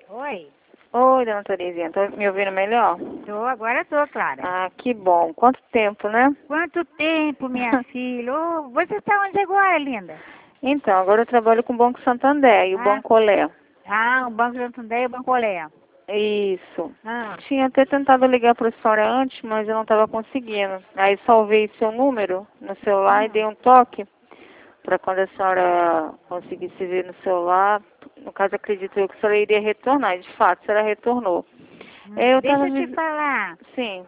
Oi, Oi, dona Terezinha, tá me ouvindo melhor? agora tô, Clara. Ah, que bom. Quanto tempo, né? Quanto tempo, minha filha? Ô, você está onde agora, linda? Então, agora eu trabalho com o Banco Santander e o Ah, Banco Olé. o Banco Santander e o Banco Olé. Isso. Ah, Tinha até tentado ligar para a senhora antes, mas eu não estava conseguindo. Aí salvei seu número no celular e dei um toque para quando a senhora conseguisse ver no celular. No caso, acredito eu que a senhora iria retornar. E, de fato, a senhora retornou. Eu deixa estava... eu te falar. Sim.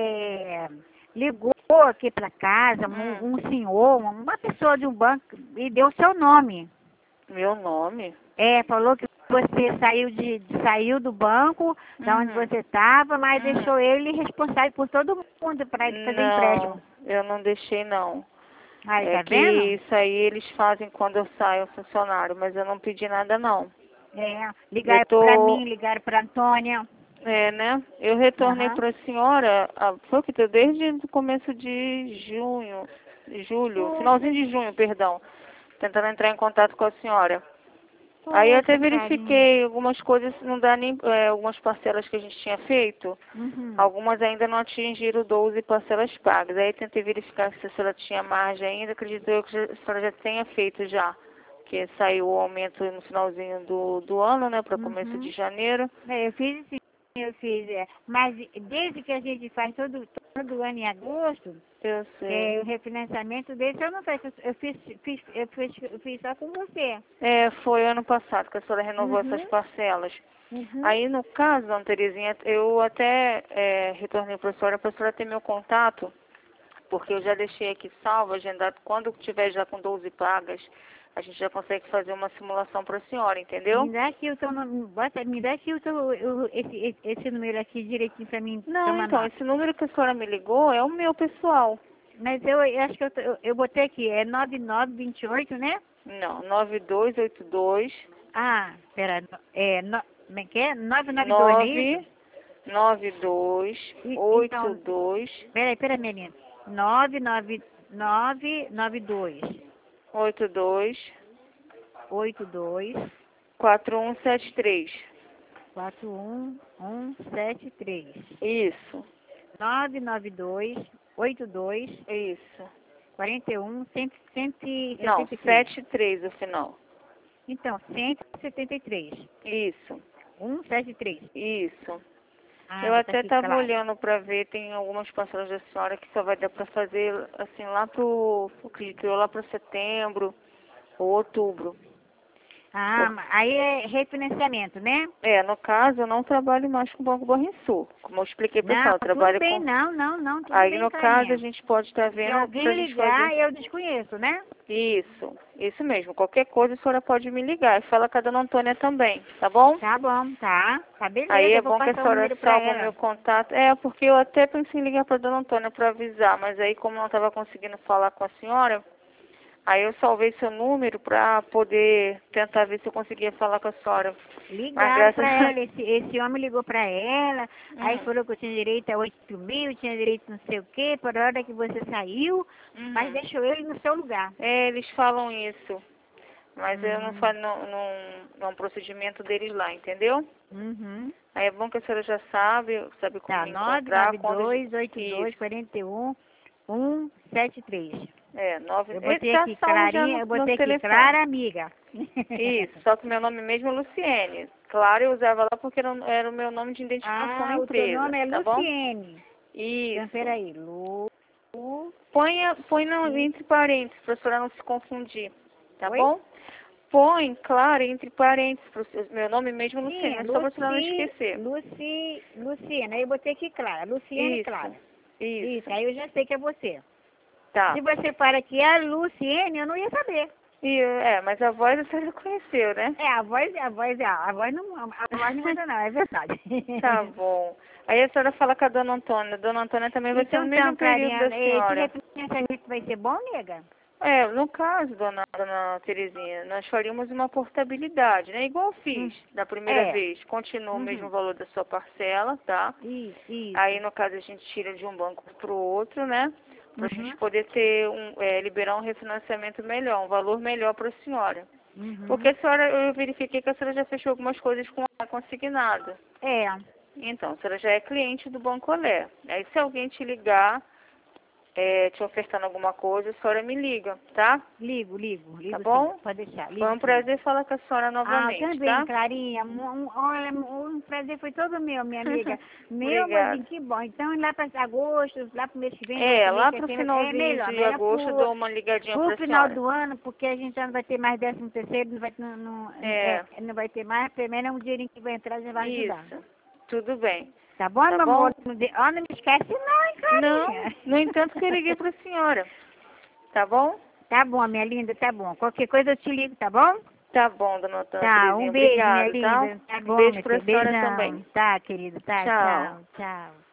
Ligou aqui para casa Hum, um senhor, uma pessoa de um banco, e deu seu nome. meu nome? Falou que você saiu do banco, da onde Uhum. você estava, mas Uhum. deixou ele responsável por todo mundo para ele fazer Não, empréstimo. eu não deixei não. Aí, É tá que vendo? isso aí eles fazem quando eu saio funcionário, mas eu não pedi nada não. Eu Ligaram para tô, mim, ligaram para Antônia. né? Eu retornei Aham. para a senhora, foi o que deu desde o começo de junho, julho, finalzinho Poxa, de junho, perdão, tentando entrar em contato com a senhora. Aí eu até poxa, carinho. verifiquei algumas coisas, não dá nem, algumas parcelas que a gente tinha feito. Uhum. Algumas ainda não atingiram 12 parcelas pagas. Aí tentei verificar se a senhora tinha margem ainda. Acredito eu que a senhora já tenha feito já. Porque saiu o aumento no finalzinho do ano, né? Para começo de Uhum. janeiro. Eu fiz sim, eu fiz. Mas desde que a gente faz todo ano em agosto, Eu sei. o refinanciamento desse eu não faço. Eu fiz só com você. Foi ano passado que a senhora renovou essas Uhum. parcelas. Uhum. Aí no caso, dona Terezinha, eu até retornei para a senhora ter meu contato. Porque eu já deixei aqui salvo, agendado, quando tiver já com 12 pagas, a gente já consegue fazer uma simulação para a senhora, entendeu? Me dá aqui o teu nome, me dá aqui esse número aqui direitinho para mim Não, tomar então, nota. esse número que a senhora me ligou é o meu pessoal. Mas eu acho que eu botei aqui, é 9928, né? Não, 9282 Pera, como é que é? 992, não é isso? Então, 99282 peraí, menina. 99992 82 82 4173. 41173. Isso, 992 82 isso. 41 Não, 173. 73 o final. Então, 173. Isso, 173. isso. Ah, Eu botar até aqui, estava claro. olhando para ver, tem algumas parcelas da senhora que só vai dar para fazer assim lá acredito eu, lá para setembro ou outubro. Por- Aí é refinanciamento, né? no caso, eu não trabalho mais com o Banco Banrisul. Como eu expliquei para Não, senhora, eu tudo trabalho bem, com... não, tudo Aí bem, no caso a Clarinha. gente pode estar Se vendo para a alguém gente fazer ligar, eu desconheço, né? isso mesmo. Qualquer coisa a senhora pode me ligar. E fala com a dona Antônia também, tá bom? Tá bom, tá. Tá Aí beleza, é eu vou bom que a passar o senhora número pra salva o meu ela. contato. Porque eu até pensei em ligar para dona Antônia para avisar, mas aí como não estava conseguindo falar com a senhora, aí eu salvei seu número para poder tentar ver se eu conseguia falar com a senhora. Mas Ligaram graças pra a... ela, esse homem ligou pra ela, aí Uhum, falou que eu tinha direito a 8.000, tinha direito não sei o quê, por hora que você saiu, mas uhum. deixou ele no seu lugar. Eles falam isso, mas eu não Hum, falo, não é um procedimento deles lá, entendeu? uhum. Aí é bom que a senhora já sabe como Tá, me encontrar quando... 99282 Isso, 41 173. Eu botei Tá aqui, salvo já Clarinha, no, eu no botei aqui, telefone. Clara Amiga. Isso, só que meu nome mesmo é Luciene. Claro, eu usava lá porque era o meu nome de identificação na O teu empresa, nome é tá bom? Luciene. Então, Isso. peraí, Lu... Põe entre parênteses, para a senhora não se confundir, tá Oi? bom? Põe, claro, entre parênteses, meu nome mesmo é Sim, Luciene, mas só para a senhora não esquecer. Luciana. Aí eu botei aqui Clara, Luciene Isso, Clara. Isso, isso, aí eu já sei que é você. tá. Se você para aqui, a Luciene, eu não ia saber. Mas a voz a senhora conheceu, né? A voz não muda não, é verdade. Tá bom. Aí a senhora fala com a dona Antônia. Dona Antônia também vai ser no Então, mesmo período Clarinha, da esse senhora. refinanciamento vai ser bom, nega? No caso, dona Terezinha, nós faríamos uma portabilidade, né? Igual eu fiz Hum, da primeira é. vez. Continua o mesmo Uhum. valor da sua parcela, tá? Isso. Aí, no caso, a gente tira de um banco para o outro, né? Para a gente Uhum. poder ter liberar um refinanciamento melhor, um valor melhor para a senhora. Porque Uhum. a senhora, eu verifiquei que a senhora já fechou algumas coisas com está consignado. É. Então, a senhora já é cliente do Banco Olé. Aí, se alguém te ligar, te ofertando alguma coisa, a senhora me liga, tá? Ligo. Tá bom? Sim, pode deixar. Ligo, Foi um sim. prazer falar com a senhora novamente, também, tá? Clarinha. Olha, um prazer foi todo meu, minha amiga. Meu, Obrigada. mas que bom. Então, lá para agosto, lá para o mês que vem, Lá que pro assim, finalzinho de melhor agosto eu dou uma ligadinha pro pra final senhora. do ano, porque a gente já não vai ter mais 13º, não vai ter mais, primeiro é um dinheirinho que vai entrar, a gente vai ajudar. Isso. Tudo bem. Tá bom, Tá meu bom? amor? Não me esquece não, hein, Clarinha? Não, no entanto que eu liguei pra senhora. Tá bom? Tá bom, minha linda, tá bom. Qualquer coisa eu te ligo, tá bom? Tá bom, dona Tá, Terezinha. um beijo, minha Obrigado, tá? linda. Tá Um bom, beijo meu pra filho. senhora Beijão. também. Tá, querido. Tá, Tchau. tchau.